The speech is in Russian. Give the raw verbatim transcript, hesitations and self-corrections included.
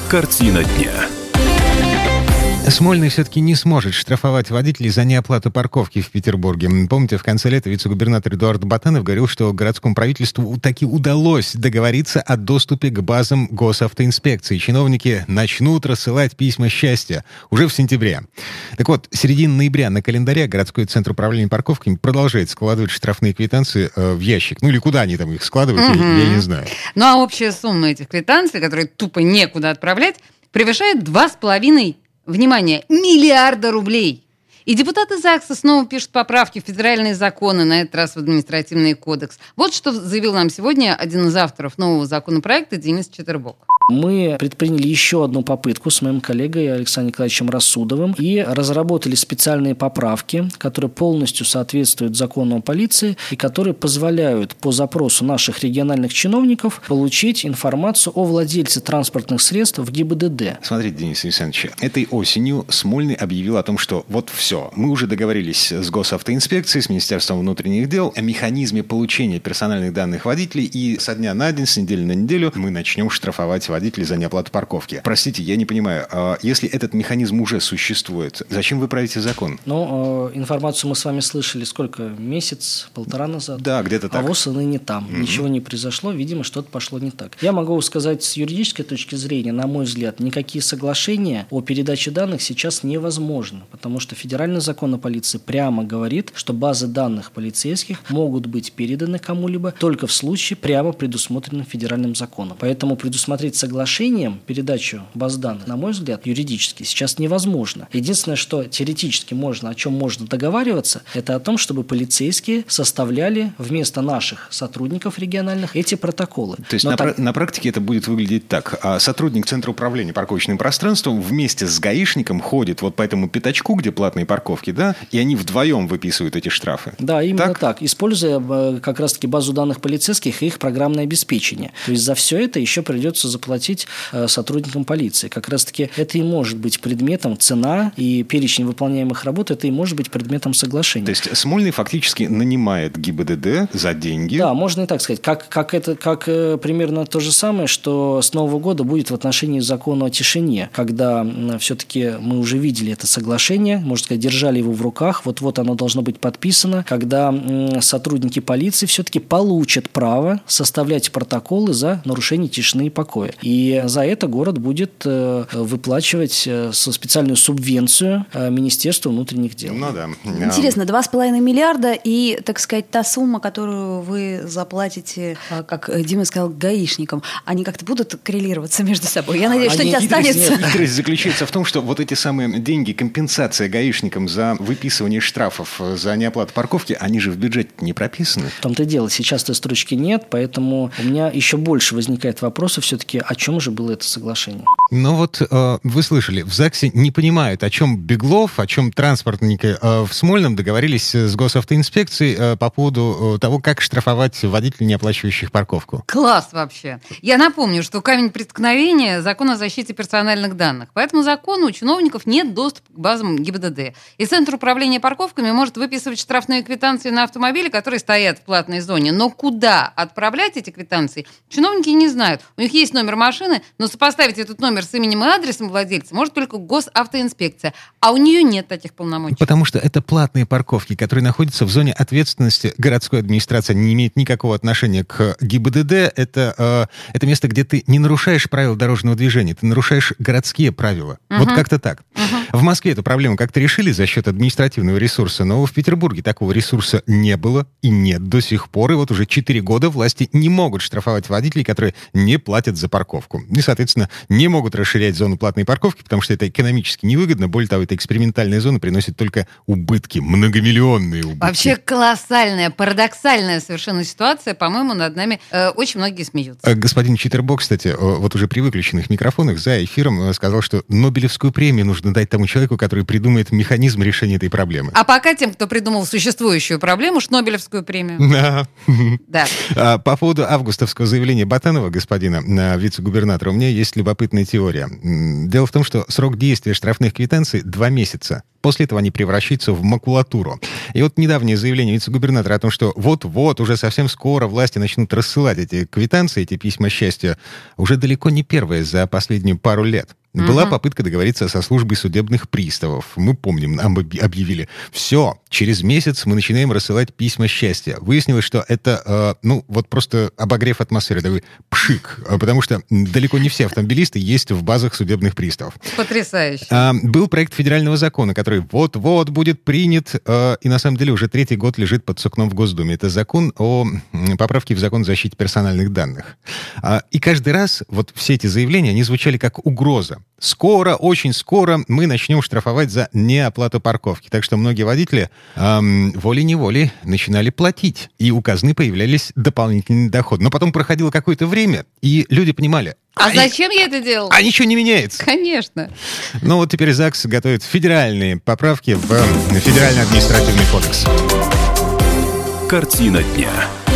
Картина дня. Смольный все-таки не сможет штрафовать водителей за неоплату парковки в Петербурге. Помните, в конце лета вице-губернатор Эдуард Батанов говорил, что городскому правительству таки удалось договориться о доступе к базам госавтоинспекции. Чиновники начнут рассылать письма счастья уже в сентябре. Так вот, середина ноября на календаре городской центр управления парковками продолжает складывать штрафные квитанции э, в ящик. Ну или куда они там их складывают, mm-hmm. я, я не знаю. Ну а общая сумма этих квитанций, которые тупо некуда отправлять, превышает два с половиной внимание, миллиарда рублей. И депутаты ЗАГСа снова пишут поправки в федеральные законы, на этот раз в административный кодекс. Вот что заявил нам сегодня один из авторов нового законопроекта Денис Четербок. Мы предприняли еще одну попытку с моим коллегой Александром Николаевичем Рассудовым и разработали специальные поправки, которые полностью соответствуют закону о полиции и которые позволяют по запросу наших региональных чиновников получить информацию о владельце транспортных средств в ГИБДД. Смотрите, Денис Александрович, этой осенью Смольный объявил о том, что вот все, мы уже договорились с госавтоинспекцией, с Министерством внутренних дел о механизме получения персональных данных водителей, и со дня на день, с недели на неделю мы начнем штрафовать водителей за неоплату парковки. Простите, я не понимаю, если этот механизм уже существует, зачем вы правите закон? Ну, информацию мы с вами слышали сколько? Месяц, полтора назад? Да, где-то так. А ВОС и ныне там. Mm-hmm. Ничего не произошло, видимо, что-то пошло не так. Я могу сказать, с юридической точки зрения, на мой взгляд, никакие соглашения о передаче данных сейчас невозможны, потому что федеральный закон о полиции прямо говорит, что базы данных полицейских могут быть переданы кому-либо только в случае, прямо предусмотренным федеральным законом. Поэтому предусмотреть соглашением передачу баз данных, на мой взгляд, юридически сейчас невозможно. Единственное, что теоретически можно, о чем можно договариваться, это о том, чтобы полицейские составляли вместо наших сотрудников региональных эти протоколы. То есть на, так... на практике это будет выглядеть так. Сотрудник Центра управления парковочным пространством вместе с гаишником ходит вот по этому пятачку, где платные парковки, да, и они вдвоем выписывают эти штрафы. Да, именно так, так используя как раз-таки базу данных полицейских и их программное обеспечение. То есть за все это еще придется заплатить сотрудникам полиции. Как раз-таки это и может быть предметом, цена и перечень выполняемых работ, это и может быть предметом соглашения. То есть Смольный фактически нанимает ГИБДД за деньги? Да, можно и так сказать. Как, как это, как э, примерно то же самое, что с Нового года будет в отношении закона о тишине, когда э, все-таки мы уже видели это соглашение, можно сказать, держали его в руках, вот-вот оно должно быть подписано, когда э, сотрудники полиции все-таки получат право составлять протоколы за нарушение тишины и покоя. И за это город будет э, выплачивать э, специальную субвенцию э, Министерству внутренних дел. Ну да. Интересно, два с половиной миллиарда и, так сказать, та сумма, которую вы заплатите, как Дима сказал, гаишникам, они как-то будут коррелироваться между собой? Я надеюсь, что не останется. Хитрость заключается в том, что вот эти самые деньги, компенсация гаишникам за выписывание штрафов за неоплату парковки, они же в бюджете не прописаны. В том-то и дело. Сейчас этой строчки нет, поэтому у меня еще больше возникает вопросов все-таки, о чем же было это соглашение. Ну вот э, вы слышали, в ЗАГСе не понимают, о чем Беглов, о чем транспортники э, в Смольном договорились с госавтоинспекцией э, по поводу э, того, как штрафовать водителей, не оплачивающих парковку. Класс вообще. Я напомню, что камень преткновения – закон о защите персональных данных. По этому закону у чиновников нет доступа к базам ГИБДД. И Центр управления парковками может выписывать штрафные квитанции на автомобили, которые стоят в платной зоне. Но куда отправлять эти квитанции, чиновники не знают. У них есть номер машины, но сопоставить этот номер с именем и адресом владельца может только госавтоинспекция. А у нее нет таких полномочий. Потому что это платные парковки, которые находятся в зоне ответственности городской администрации. Они не имеют никакого отношения к ГИБДД. Это, э, это место, где ты не нарушаешь правила дорожного движения, ты нарушаешь городские правила. Uh-huh. Вот как-то так. Uh-huh. В Москве эту проблему как-то решили за счет административного ресурса, но в Петербурге такого ресурса не было и нет до сих пор. И вот уже четыре года власти не могут штрафовать водителей, которые не платят за парковку. И, соответственно, не могут расширять зону платной парковки, потому что это экономически невыгодно. Более того, эта экспериментальная зона приносит только убытки, многомиллионные убытки. Вообще колоссальная, парадоксальная совершенно ситуация. По-моему, над нами э, очень многие смеются. Господин Четербок, кстати, вот уже при выключенных микрофонах за эфиром сказал, что Нобелевскую премию нужно дать тому тому человеку, который придумает механизм решения этой проблемы. А пока тем, кто придумал существующую проблему, Шнобелевскую премию. Да. Да. По поводу августовского заявления Ботанова, господина вице-губернатора, у меня есть любопытная теория. Дело в том, что срок действия штрафных квитанций два месяца. После этого они превращаются в макулатуру. И вот недавнее заявление вице-губернатора о том, что вот-вот, уже совсем скоро власти начнут рассылать эти квитанции, эти письма счастья, уже далеко не первое за последнюю пару лет. Была угу. попытка договориться со службой судебных приставов. Мы помним, нам объявили, все, через месяц мы начинаем рассылать письма счастья. Выяснилось, что это, э, ну, вот просто обогрев атмосферы, такой пшик, потому что далеко не все автомобилисты есть в базах судебных приставов. Потрясающе. А, был проект федерального закона, который вот-вот будет принят, э, и на самом деле уже третий год лежит под сукном в Госдуме. Это закон о поправке в закон о защите персональных данных. А, и каждый раз вот все эти заявления, они звучали как угроза. Скоро, очень скоро мы начнем штрафовать за неоплату парковки. Так что многие водители эм, волей-неволей начинали платить. И у казны появлялись дополнительные доходы. Но потом проходило какое-то время, и люди понимали... А, а зачем и, я это делал? А ничего не меняется. Конечно. Ну вот теперь ЗАГС готовит федеральные поправки в Федеральный административный кодекс. Картина дня.